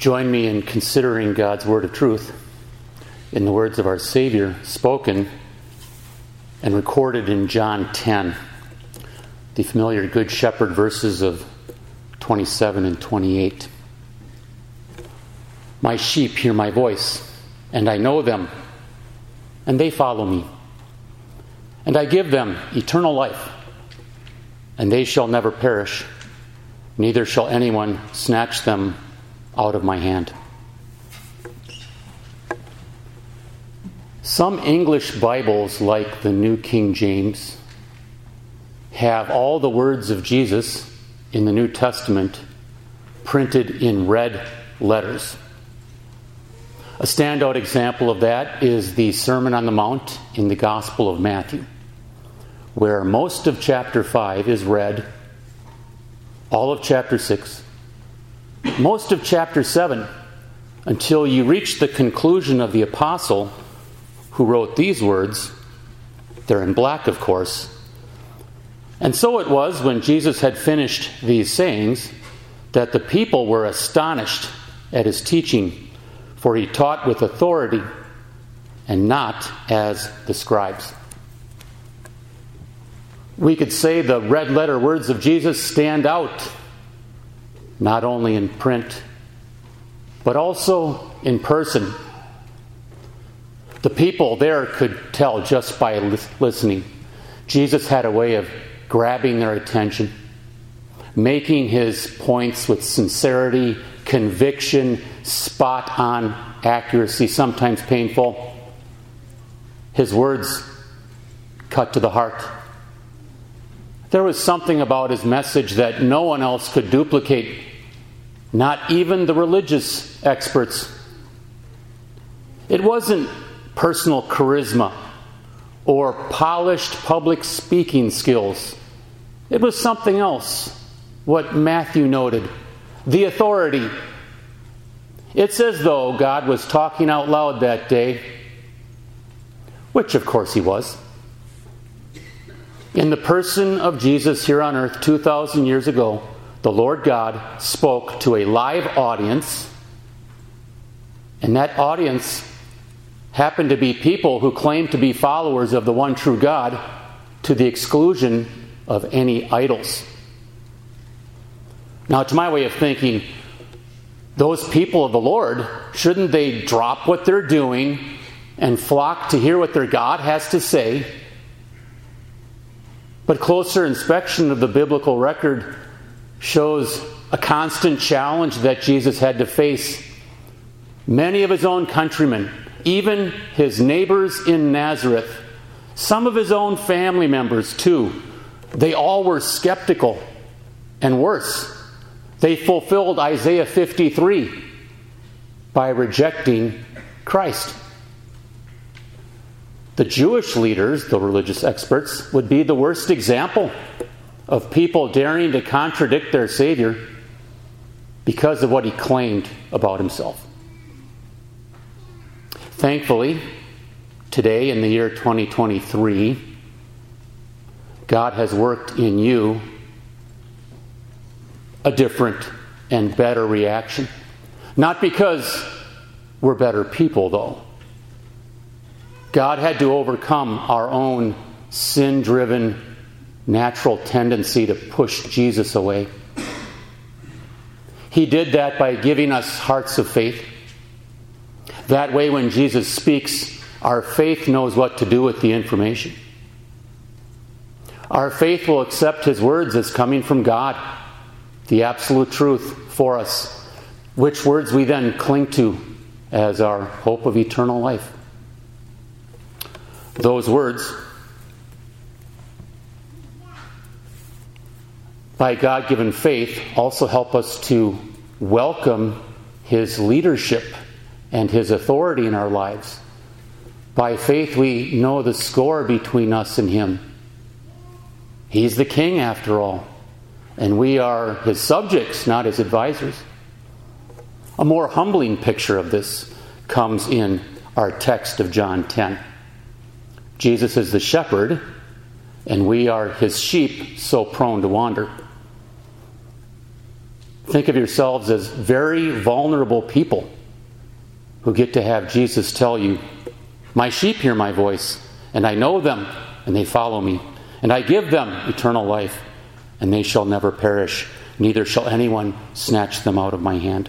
Join me in considering God's word of truth in the words of our Savior, spoken and recorded in John 10, the familiar Good Shepherd verses of 27 and 28. My sheep hear my voice, and I know them, and they follow me. And I give them eternal life, and they shall never perish, neither shall anyone snatch them out of my hand. Some English Bibles, like the New King James, have all the words of Jesus in the New Testament printed in red letters. A standout example of that is the Sermon on the Mount in the Gospel of Matthew, where most of chapter 5 is red, all of chapter 6, most of chapter 7, until you reach the conclusion of the apostle who wrote these words. They're in black, of course. And so it was when Jesus had finished these sayings that the people were astonished at his teaching, for he taught with authority and not as the scribes. We could say the red letter words of Jesus stand out, not only in print, but also in person. The people there could tell just by listening. Jesus had a way of grabbing their attention, making his points with sincerity, conviction, spot-on accuracy, sometimes painful. His words cut to the heart. There was something about his message that no one else could duplicate, not even the religious experts. It wasn't personal charisma or polished public speaking skills. It was something else, what Matthew noted, the authority. It's as though God was talking out loud that day, which of course he was. In the person of Jesus here on earth 2,000 years ago, the Lord God spoke to a live audience, and that audience happened to be people who claimed to be followers of the one true God to the exclusion of any idols. Now, to my way of thinking, those people of the Lord, shouldn't they drop what they're doing and flock to hear what their God has to say? But closer inspection of the biblical record shows a constant challenge that Jesus had to face. Many of his own countrymen, even his neighbors in Nazareth, some of his own family members too, they all were skeptical. And worse, they fulfilled Isaiah 53 by rejecting Christ. The Jewish leaders, the religious experts, would be the worst example of people daring to contradict their Savior because of what he claimed about himself. Thankfully, today in the year 2023, God has worked in you a different and better reaction. Not because we're better people, though. God had to overcome our own sin-driven natural tendency to push Jesus away. He did that by giving us hearts of faith. That way, when Jesus speaks, our faith knows what to do with the information. Our faith will accept his words as coming from God, the absolute truth for us, which words we then cling to as our hope of eternal life. Those words, by God-given faith, also help us to welcome his leadership and his authority in our lives. By faith, we know the score between us and him. He's the king, after all, and we are his subjects, not his advisors. A more humbling picture of this comes in our text of John 10. Jesus is the shepherd, and we are his sheep, so prone to wander. Think of yourselves as very vulnerable people who get to have Jesus tell you, "My sheep hear my voice, and I know them, and they follow me. And I give them eternal life, and they shall never perish, neither shall anyone snatch them out of my hand."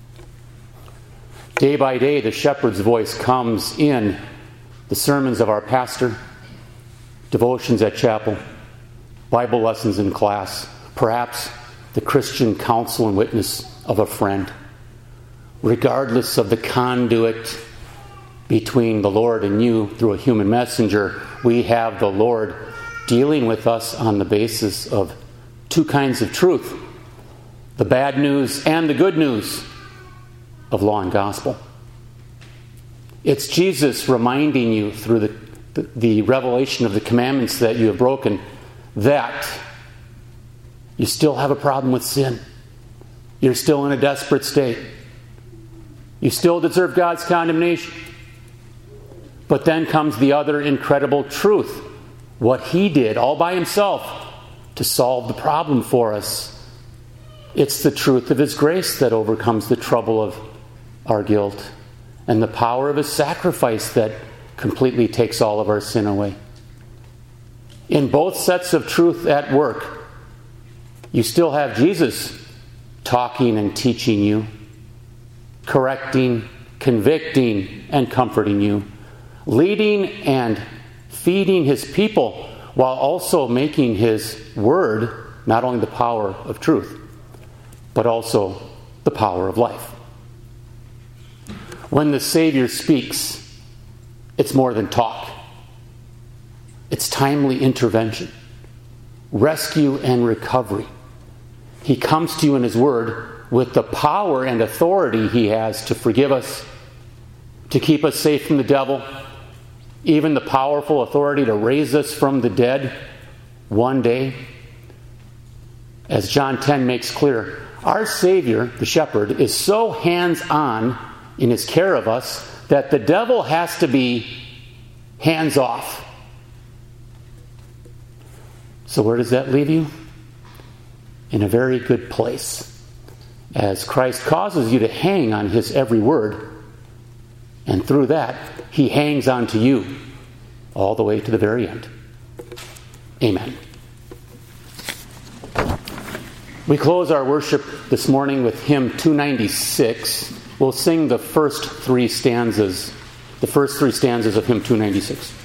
Day by day, the shepherd's voice comes in the sermons of our pastor, devotions at chapel, Bible lessons in class, perhaps the Christian counsel and witness of a friend. Regardless of the conduit between the Lord and you through a human messenger, we have the Lord dealing with us on the basis of two kinds of truth: the bad news and the good news of law and gospel. It's Jesus reminding you through the revelation of the commandments that you have broken that you still have a problem with sin. You're still in a desperate state. You still deserve God's condemnation. But then comes the other incredible truth: what He did all by Himself to solve the problem for us. It's the truth of His grace that overcomes the trouble of our guilt, and the power of His sacrifice that completely takes all of our sin away. In both sets of truth at work, you still have Jesus talking and teaching you, correcting, convicting, and comforting you, leading and feeding His people, while also making His word not only the power of truth, but also the power of life. When the Savior speaks, it's more than talk. It's timely intervention, rescue and recovery. He comes to you in His word with the power and authority He has to forgive us, to keep us safe from the devil, even the powerful authority to raise us from the dead one day. As John 10 makes clear, our Savior, the shepherd, is so hands-on in His care of us that the devil has to be hands-off. So where does that leave you? In a very good place, as Christ causes you to hang on His every word, and through that, He hangs on to you all the way to the very end. Amen. We close our worship this morning with hymn 296. We'll sing the first three stanzas of hymn 296.